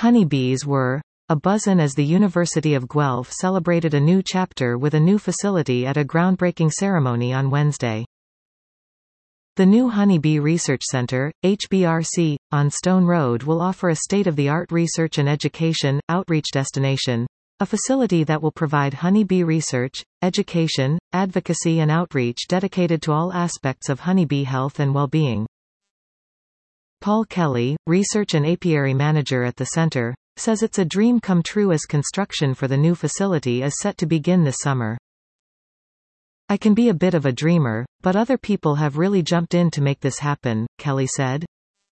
Honeybees were a-buzzin' as the University of Guelph celebrated a new chapter with a new facility at a groundbreaking ceremony on Wednesday. The new Honeybee Research Center, HBRC, on Stone Road will offer a state-of-the-art research and education, outreach destination, a facility that will provide honeybee research, education, advocacy and outreach dedicated to all aspects of honeybee health and well-being. Paul Kelly, Research and Apiary Manager at the center, says it's a dream come true as construction for the new facility is set to begin this summer. "I can be a bit of a dreamer, but other people have really jumped in to make this happen," Kelly said.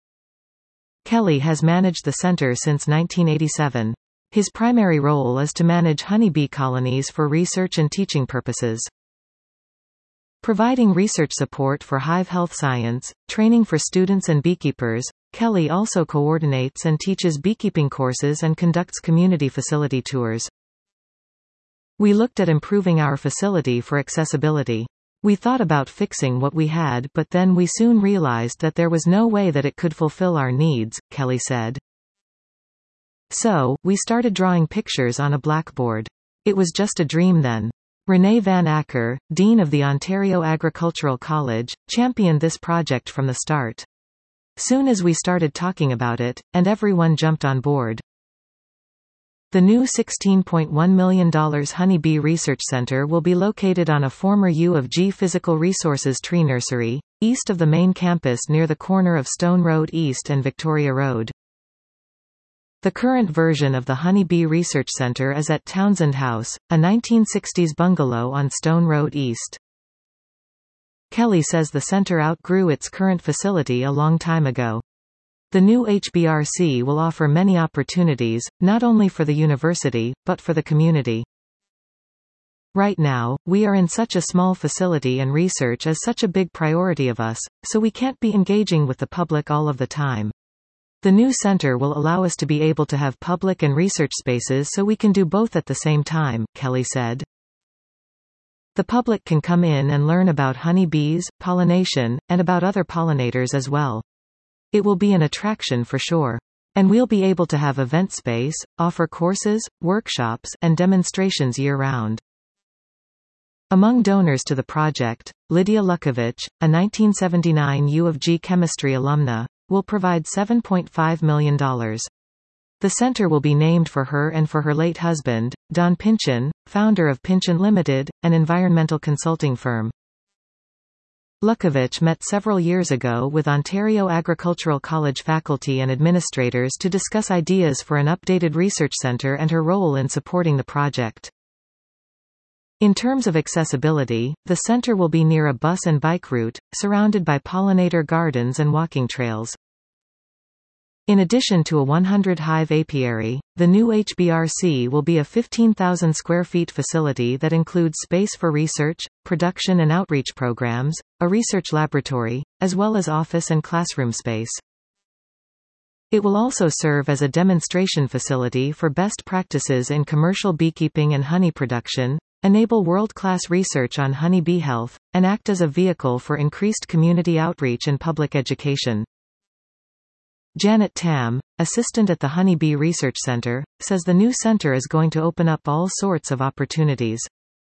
Kelly has managed the center since 1987. His primary role is to manage honeybee colonies for research and teaching purposes. Providing research support for hive health science, training for students and beekeepers, Kelly also coordinates and teaches beekeeping courses and conducts community facility tours. "We looked at improving our facility for accessibility. We thought about fixing what we had, but then we soon realized that there was no way that it could fulfill our needs," Kelly said. "So, we started drawing pictures on a blackboard. It was just a dream then." Renee Van Acker, Dean of the Ontario Agricultural College, championed this project from the start. "Soon as we started talking about it, and everyone jumped on board." The new $16.1 million Honeybee Research Center will be located on a former U of G Physical Resources tree nursery, east of the main campus near the corner of Stone Road East and Victoria Road. The current version of the Honeybee Research Center is at Townsend House, a 1960s bungalow on Stone Road East. Kelly says the center outgrew its current facility a long time ago. The new HBRC will offer many opportunities, not only for the university, but for the community. "Right now, we are in such a small facility and research is such a big priority of us, so we can't be engaging with the public all of the time. The new center will allow us to be able to have public and research spaces so we can do both at the same time," Kelly said. The public can come in and learn about honeybees, pollination, and about other pollinators as well. It will be an attraction for sure. And we'll be able to have event space, offer courses, workshops, and demonstrations year-round. Among donors to the project, Lydia Lukovich, a 1979 U of G chemistry alumna, will provide $7.5 million. The center will be named for her and for her late husband, Don Pynchon, founder of Pynchon Limited, an environmental consulting firm. Lukovich met several years ago with Ontario Agricultural College faculty and administrators to discuss ideas for an updated research center and her role in supporting the project. In terms of accessibility, the center will be near a bus and bike route, surrounded by pollinator gardens and walking trails. In addition to a 100-hive apiary, the new HBRC will be a 15,000 square feet facility that includes space for research, production and outreach programs, a research laboratory, as well as office and classroom space. It will also serve as a demonstration facility for best practices in commercial beekeeping and honey production, enable world-class research on honeybee health, and act as a vehicle for increased community outreach and public education. Janet Tam, assistant at the Honeybee Research Center, says the new center is going to open up all sorts of opportunities.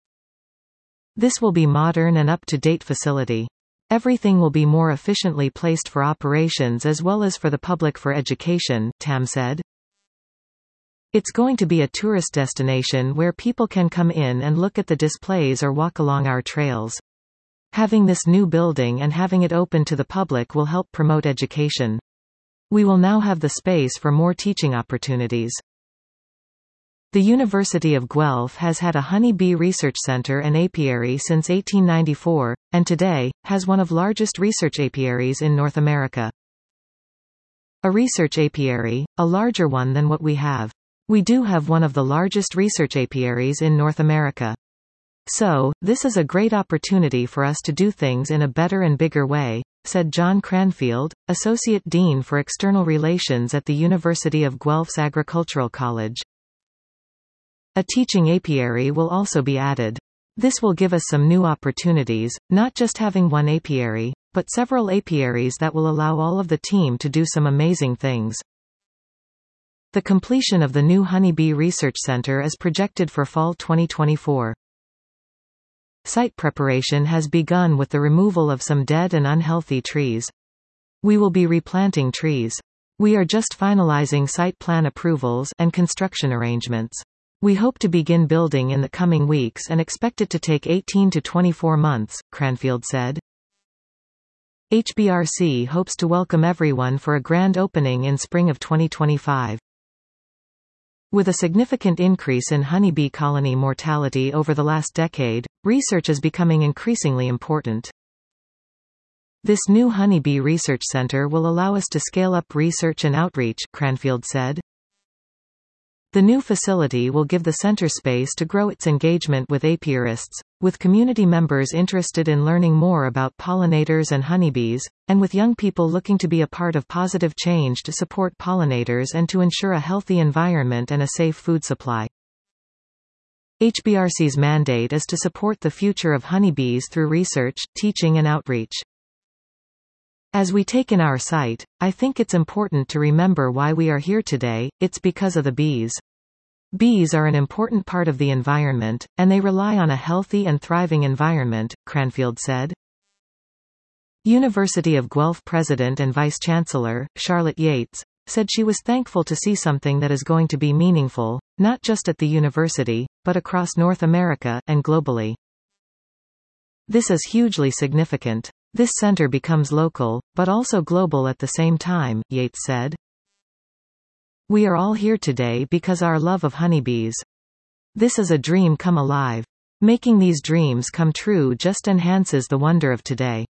"This will be modern and up-to-date facility. Everything will be more efficiently placed for operations as well as for the public for education," Tam said. "It's going to be a tourist destination where people can come in and look at the displays or walk along our trails. Having this new building and having it open to the public will help promote education. We will now have the space for more teaching opportunities." The University of Guelph has had a honeybee research center and apiary since 1894, and today, has one of the largest research apiaries in North America. A research apiary, a larger one than what we have. We do have one of the largest research apiaries in North America. So, this is a great opportunity for us to do things in a better and bigger way, said John Cranfield, Associate Dean for External Relations at the University of Guelph's Agricultural College. A teaching apiary will also be added. This will give us some new opportunities, not just having one apiary, but several apiaries that will allow all of the team to do some amazing things. The completion of the new Honeybee Research Center is projected for fall 2024. Site preparation has begun with the removal of some dead and unhealthy trees. We will be replanting trees. We are just finalizing site plan approvals and construction arrangements. We hope to begin building in the coming weeks and expect it to take 18 to 24 months, Cranfield said. HBRC hopes to welcome everyone for a grand opening in spring of 2025. With a significant increase in honeybee colony mortality over the last decade, research is becoming increasingly important. This new Honeybee Research Center will allow us to scale up research and outreach, Cranfield said. The new facility will give the center space to grow its engagement with apiarists, with community members interested in learning more about pollinators and honeybees, and with young people looking to be a part of positive change to support pollinators and to ensure a healthy environment and a safe food supply. HBRC's mandate is to support the future of honeybees through research, teaching and outreach. As we take in our site, I think it's important to remember why we are here today. It's because of the bees. Bees are an important part of the environment, and they rely on a healthy and thriving environment, Cranfield said. University of Guelph President and Vice-Chancellor, Charlotte Yates, said she was thankful to see something that is going to be meaningful, not just at the university, but across North America, and globally. This is hugely significant. This center becomes local, but also global at the same time, Yates said. We are all here today because our love of honeybees. This is a dream come alive. Making these dreams come true just enhances the wonder of today.